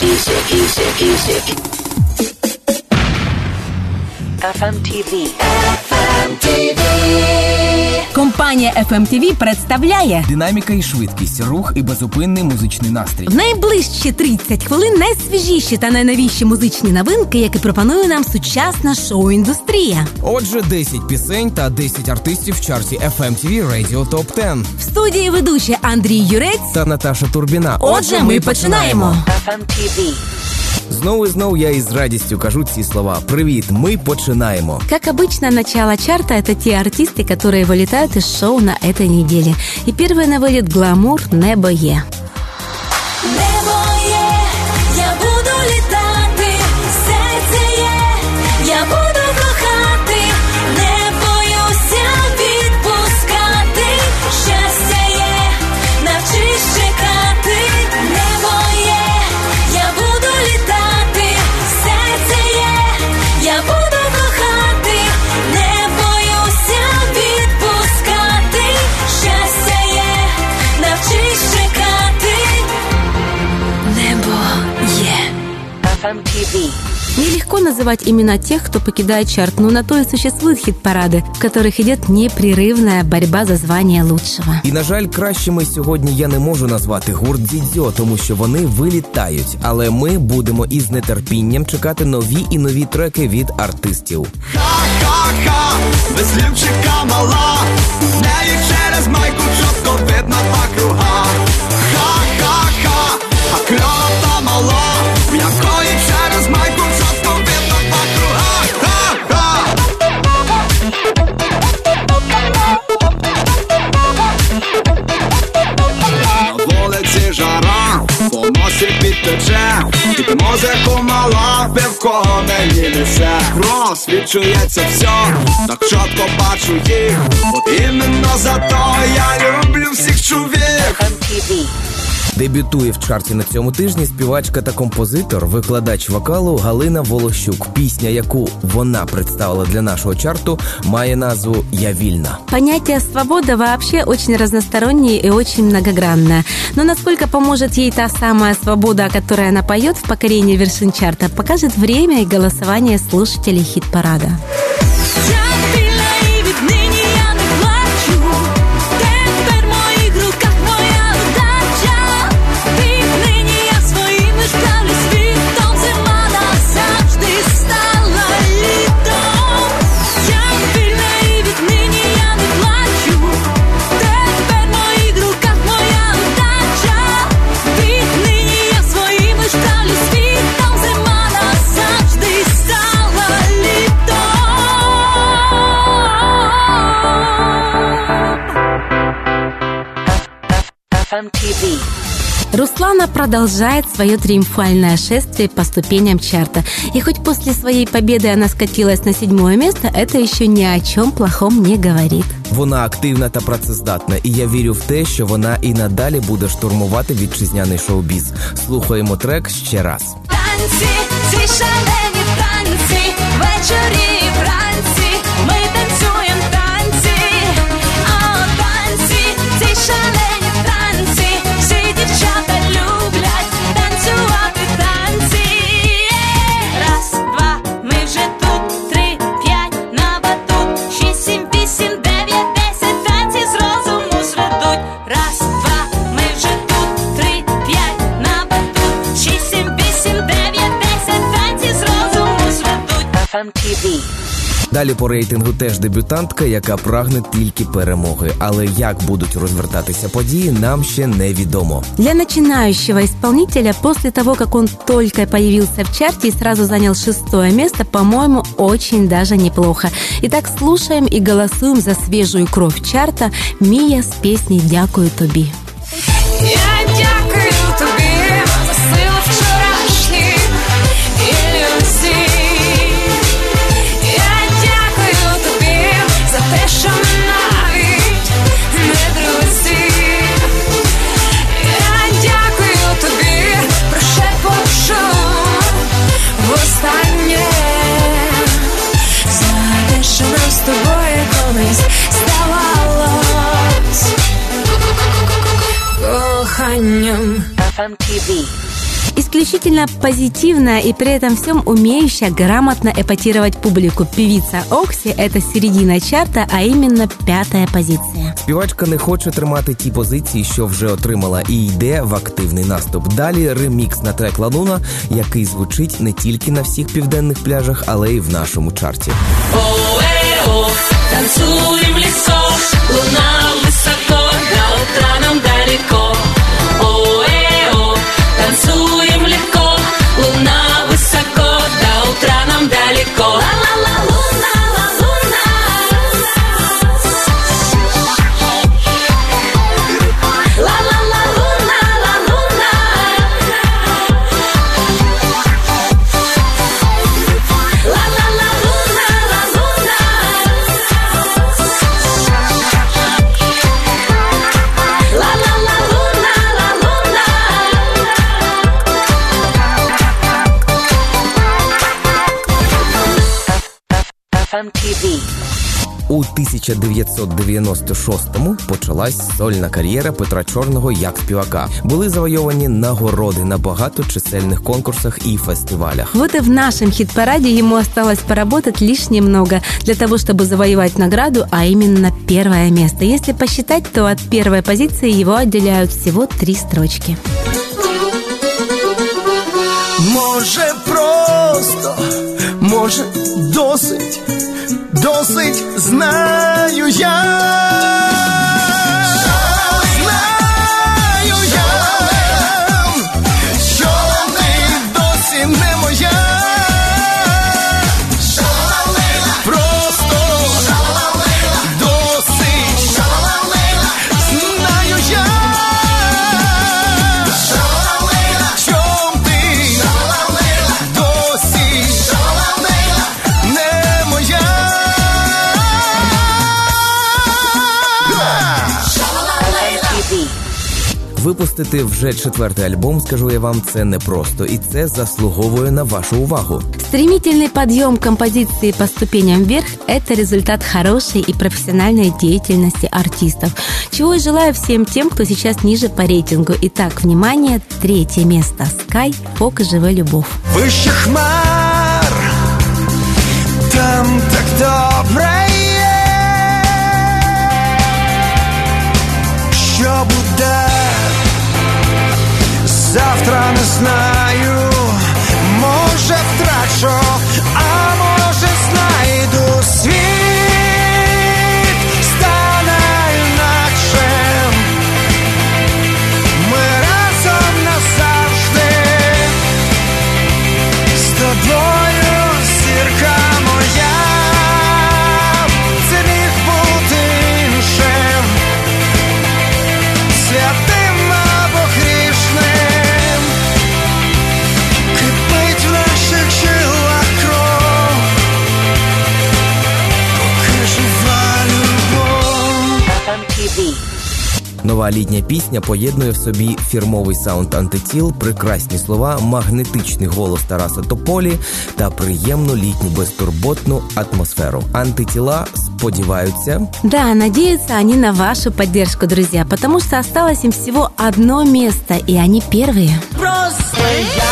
FMTV. Компанія FMTV представляє динаміка і швидкість, рух і безупинний музичний настрій. в найближчі 30 хвилин найсвіжіші та найновіші музичні новинки, які пропонує нам сучасна шоу-індустрія. Отже, 10 пісень та 10 артистів в чарті FMTV Radio Top 10. В студії ведучі Андрій Юрець Та Наташа Турбіна. Отже, ми починаємо. FMTV. Знову і знову я із радістю кажу ці слова. Привіт, ми починаємо. Как обычно, начало чарта – это те артисты, которые вылетают из шоу на этой неделе. И первый на вылет «Гламур» «Небо Є». Небо є, я буду літати, серце є, я буду кохати, не боюся відпускати, щастя є, навчись чекати. Небо є, я буду літати, серце є, я буду кохати, не боюся відпускати, щастя є, навчись чекати. Небо є. FMTV. Нелегко называть имена тех, кто покидает чарт, но на то и существуют хит-парады, в которых идет непрерывная борьба за звание лучшего. І, на жаль, кращими сьогодні я не можу назвати гурт Дзідзьо, тому що вони вилітають. Але ми будемо із нетерпінням чекати нові і нові треки від артистів. Ха-ха-ха, без лівчика мала, з неї через майку чітко видно два круга. Ха-ха-ха, а кльова та мала, в якої через майку чітко видно два круга. Ха-ха! На вулиці жара, по носі підтече, під музику мала, пивко мені несе. Крос, відчується все, так чітко бачу їх, от іменно за то я люблю всіх чувіх. FMTV. Дебютує в чарті на цьому тижні співачка та композитор, викладач вокалу Галина Волощук. Пісня, яку вона представила для нашого чарту, має назву «Я вільна». Понятие «свобода» вообще очень разностороннее и очень многогранное. Но насколько поможет ей та самая свобода, о которой она поет в покорении вершин чарта, покажет время и голосование слушателей хит-парада. Я вільна і віднині я не плачу, тепер в моїх руках моя удача. Віднині я своїми справлю світом, зима назавжди стала літом. Я вільна і віднині я не плачу, тепер в моїх руках моя удача. Віднині я своїми справлю світом, зима назавжди стала літом. FMTV. Руслана продолжает свое триумфальное шествие по ступеням чарта. И хоть после своей победы она скатилась на 7-е место, это еще ни о чем плохом не говорит. Вона активна та працездатна, і я вірю в те, що вона і надалі буде штурмувати вітчизняний шоу-біз. Слухаємо трек ще раз. Танці, ці шалені танці, ввечері і вранці, ми танцюємо танці, а танці, ці шалені танці, всі дівчата люблять танцювати танці. Раз, два, ми вже тут, 3, 5, на батут, 6, 7, 8, 9, 10, танці з розуму зведуть. Раз, два, ми вже тут, 3, 5, на батут, 6, 7, 8, 9, 10, танці з розуму зведуть. FMTV. Далі по рейтингу теж дебютантка, яка прагне тільки перемоги. Але як будуть розвертатися події, нам ще невідомо. Для начинающего исполнителя после того, как он только появился в чарте и сразу занял 6-е место, по-моему, очень даже неплохо. Итак, слушаем и голосуем за свежую кровь чарта Мия с песней «Дякую тобі». Я дякую тобі за силу вчорашніх ілюзій. Я дякую тобі за те, що ми навіть не друзі. Я дякую тобі, прошепочу востаннє за те, що нам з тобою колись здавалось коханням. FMTV. Исключительно позитивная и при этом всем умеющая грамотно эпатировать публику певица Оксі – это середина чарта, а именно 5-я позиция. Співачка не хоче тримати ті позиції, що вже отримала, і йде в активний наступ. Далі ремікс на трек «Ла Луна», який звучить не тільки на всіх південних пляжах, але й в нашому чарті. О-э-о, танцуем лесо, луна высоко, до утра нам далеко. О-э-о, танцуем легко, луна высоко, до утра нам далеко. Ла-ла-ла, луна, ла луна. Ла-ла-ла, луна, ла луна. Ла-ла-ла, луна, ла луна. Ла-ла-ла, луна, ла луна. FMTV. У 1996-му почалась сольна кар'єра Петра Чорного як співака. Були завойовані нагороди на багаточисельних конкурсах и фестивалях. Вот и в нашем хит-параде ему осталось поработать лишь немного для того, чтобы завоевать награду, а именно 1-е место. Если посчитать, то от 1-й позиции его отделяют всего 3 строчки. Може просто, може досить, знаю я. Знаю я, що ти досі не моя. Просто досить, знаю я. Чом ти досі не моя. FMTV. Випустити вже 4-й альбом, скажу я вам, це непросто, і це заслуговує на вашу увагу. Стремительный подъем композиции по ступеням вверх – это результат хорошей и профессиональной деятельности артистов, чего и желаю всем тем, кто сейчас ниже по рейтингу. Итак, внимание, 3-е место – Sky, «Фок и живе любов». Вище хмар, там так добре є. Що буде завтра, не знаю. Може втрачу, а може знайду. Світ стане інакшим. Ми разом назавжди. З тобою, зірка моя. Це міг бути іншим. Святим або грішним. Кипить в наших жилах кров, поки жива любов. FMTV. Нова літня пісня поєднує в собі фірмовий саунд «Антитіл», прекрасні слова, магнетичний голос Тараса Тополі та приємну літню безтурботну атмосферу. «Антитіла» сподіваються... Да, надеются они на вашу поддержку, друзья, потому что осталось им всего 1 место, и они первые. Просто я.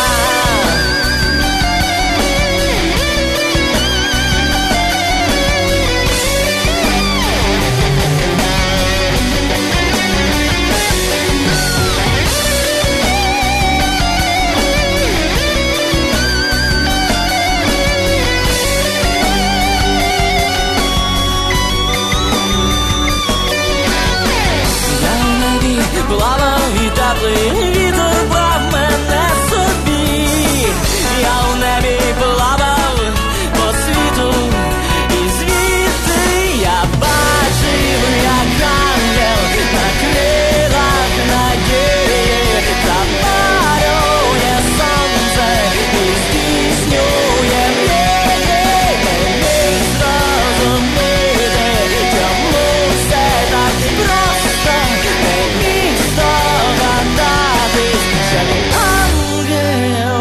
Я в небі плавав і теплий вітер брав мене собі. Я в небі плавав по світу, і звідти я бачив, як ангел на крилах надії запалює сонце і здійснює мрії. Не міг зрозуміти, чому все так просто, не міг здогадатись, що він ангел,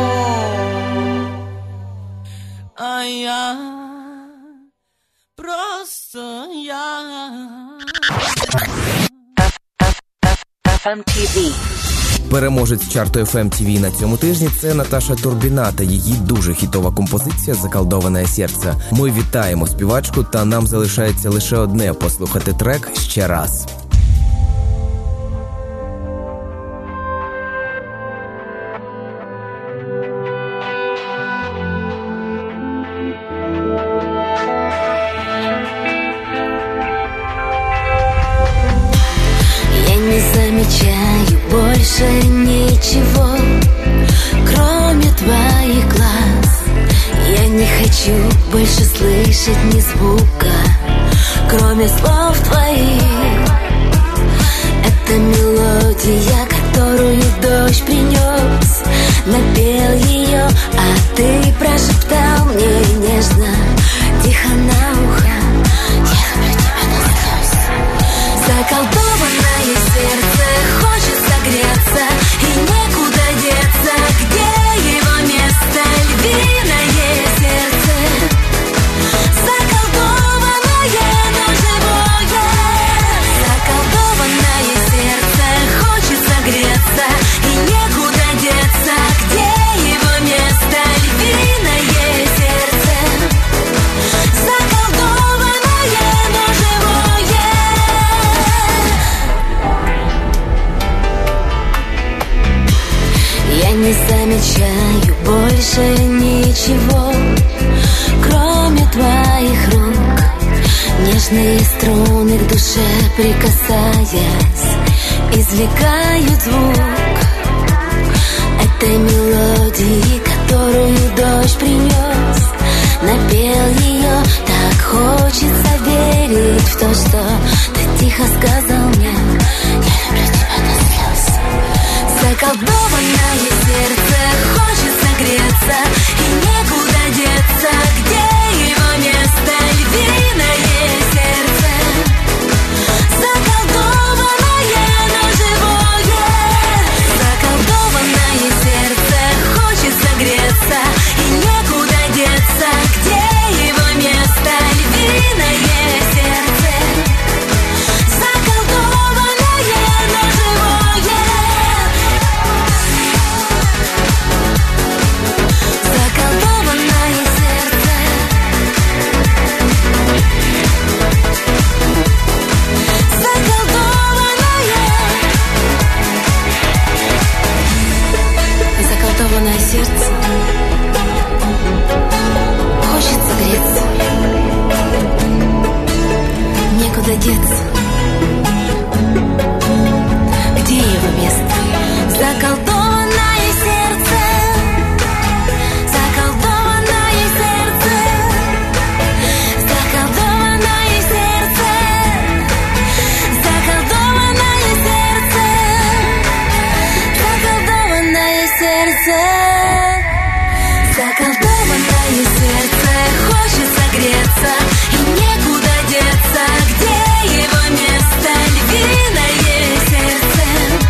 а я просто я. FMTV. Переможець чарту FMTV на цьому тижні – це Наташа Турбіна та її дуже хітова композиція «Заколдоване серце». Ми вітаємо співачку, та нам залишається лише одне – послухати трек ще раз. Замечаю больше ничего, кроме твоих глаз. Я не хочу больше слышать ни звука, кроме слов твоих. Это мелодия, которую дождь принес. Напел ее, а ты прошептал мне нежно, тихо на ухо: я люблю тебя насквозь. Заколдованное сердце хочет согреться, и некуда деться. Где его место? Львиное сердце. Заколдованное, но живое. Заколдованное сердце хочет согреться, и некуда деться. Где его место? Львиное сердце. Заколдованное, но живое. Я не замечаю больше ничего, кроме твоих рук. Нежные струны к душе прикасаясь, извлекают звук этой мелодии, которую дождь принес. Напел ее, так хочется верить в то, что ты тихо сказал мне: я люблю тебя до слез. Заколдованное сердце хочет согреться, и некуда деться. Где его место? Львиное сердце. Заколдованное, но живое. Заколдованное сердце хочет согреться, и некуда деться. Где его место? Львиное сердце. Заколдованное, но живое. Заколдованное сердце. Заколдованное сердце хочет согреться, некуда деться. Где его место? Заколдованное сердце. Заколдованное сердце. Заколдованное сердце. Заколдованное сердце. Заколдованное сердце. Заколдованное сердце хочет согреться, и некуда деться. Где его место? Львиное сердце.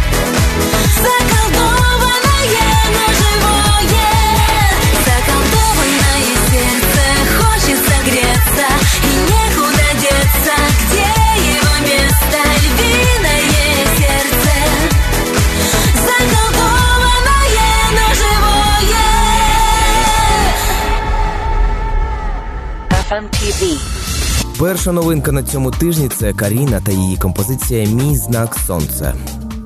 Заколдованное, но живое. Заколдованное сердце хочет согреться, и некуда деться. Где его место? Львиное сердце. Заколдованное, но живое. FMTV. Перша новинка на цьому тижні – це Каріна та її композиція «Мій знак сонце».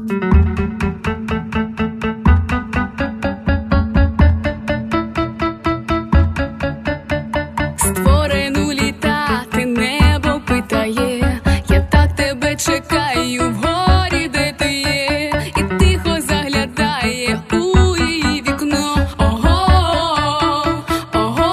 Створену літати, небо питає, я так тебе чекаю вгорі, де ти є, і тихо заглядає у її вікно. Ого, ого.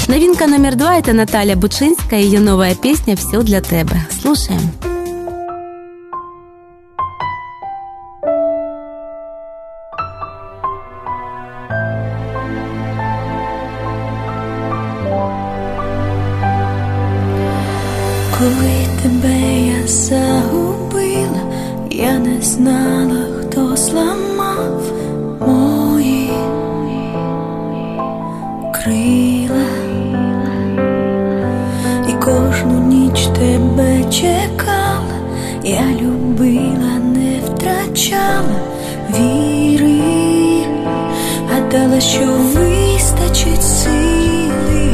Новинка номер 2 – это Наталья Бучинская, ее новая песня «Все для тебя». Слушаем. Коли тебе я загубила, я не знала, хто зламав мої крила. І кожну ніч тебе чекала, я любила, не втрачала віри, гадала, що вистачить сили.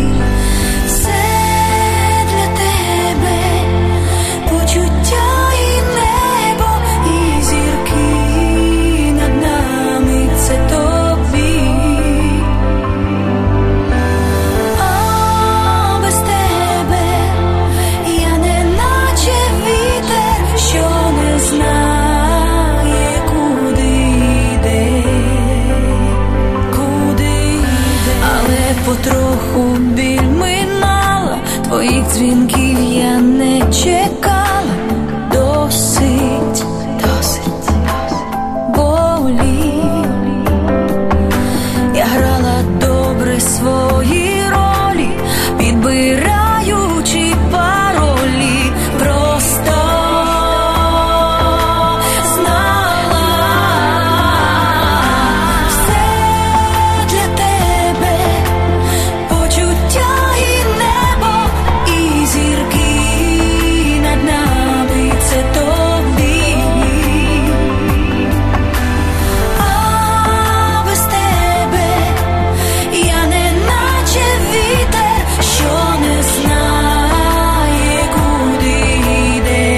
Почуття і небо, і зірки над нами – це тобі. А без тебе я не наче вітер, що не знає, куди йде. Але потроху біль минала, твоїх дзвінків я не чекала. Досить болі. Я грала добре свої ролі, підбираючи паролі. Просто знала, все для тебе, почуття і небо, і зірки над нами – це тобі. А без тебе я не наче вітер, що не знає, куди йде.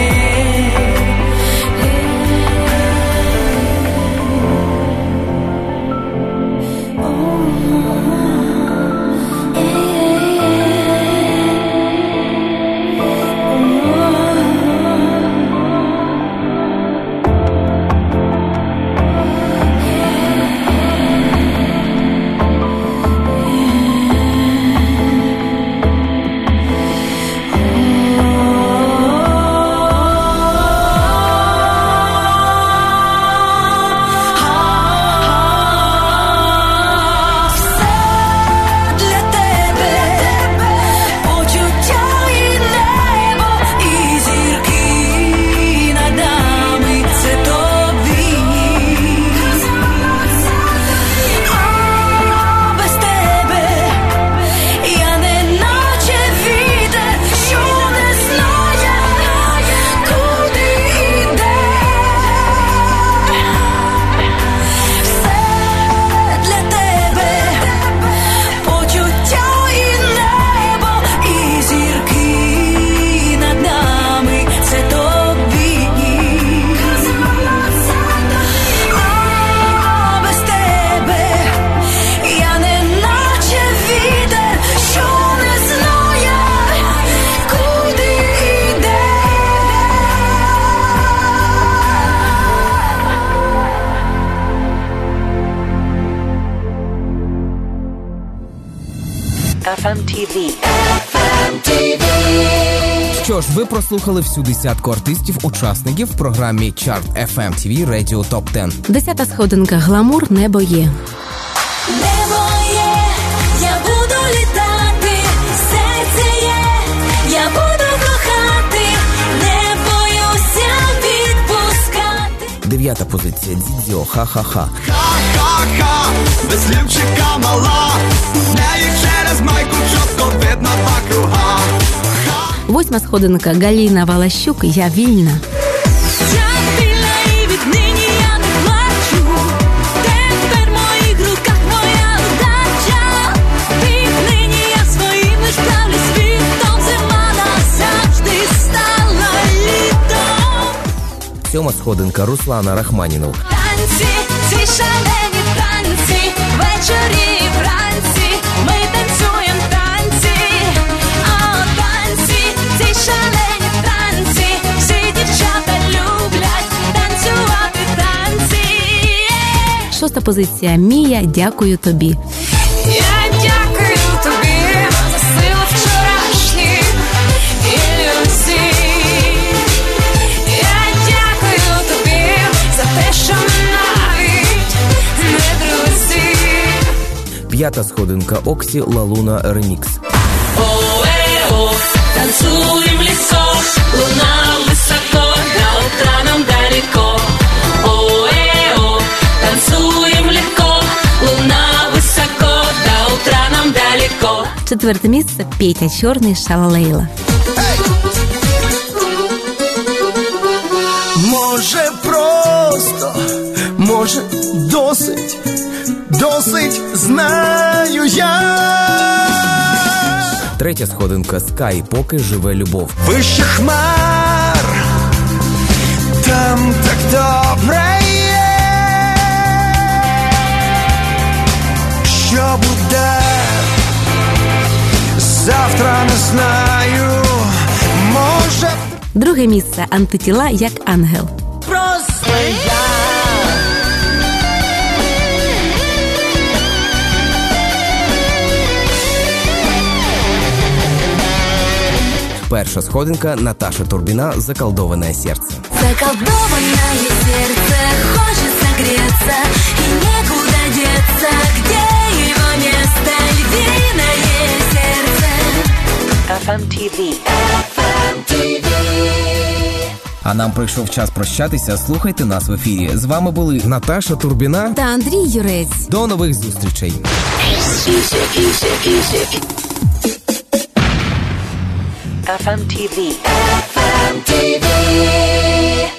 FMTV. Що ж, ви прослухали всю десятку артистів-учасників в програмі Chart FMTV Radio Top 10. 10-та сходинка «Гламур. Небо є». Небо є, я буду літати, серце є, я буду кохати, не боюся відпускати. 9-та позиція Дзідзьо «Ха-ха-ха». Ха-ха-ха, без лівчика мала, в неї через майку чітко видно два круга. 8-та сходинка Галина Волощук «Я вільна». Я вільна і віднині я не плачу, тепер в моїх руках моя удача. Віднині я своїми справлю світом, зима назавжди стала літом. 7-та сходинка Руслана Рахманінов. Танці, ці шалені танці, ввечері і вранці, ми танцюємо танці, а танці, ці шалені танці, всі дівчата люблять танцювати танці. 6-та позиція Мія «Дякую тобі». Я дякую тобі за 5-та сходинка Оксі «Ла-Луна» ремікс. О-э-о, танцуем легко, луна высоко, до утра нам далеко. О-э-о, танцуем легко, луна высоко, до утра нам далеко. 4-те місце Петя Чорний «Шалалейла». Може просто, може досить, знаю я. 3-я сходинка Скай «Поки живе любов». Вище хмар, там так добре є. Що буде завтра, не знаю. Може 2-ге місце «Антитіла як ангел». просто я. Перша сходинка Наташа Турбіна «Заколдованное сердце». Заколдованное сердце хочет согреться, и некуда деться, где его место, львиное сердце. FMTV. А нам прийшов час прощатися. Слухайте нас в ефірі. З вами були Наташа Турбіна Та Андрій Юрець. До нових зустрічей. FMTV.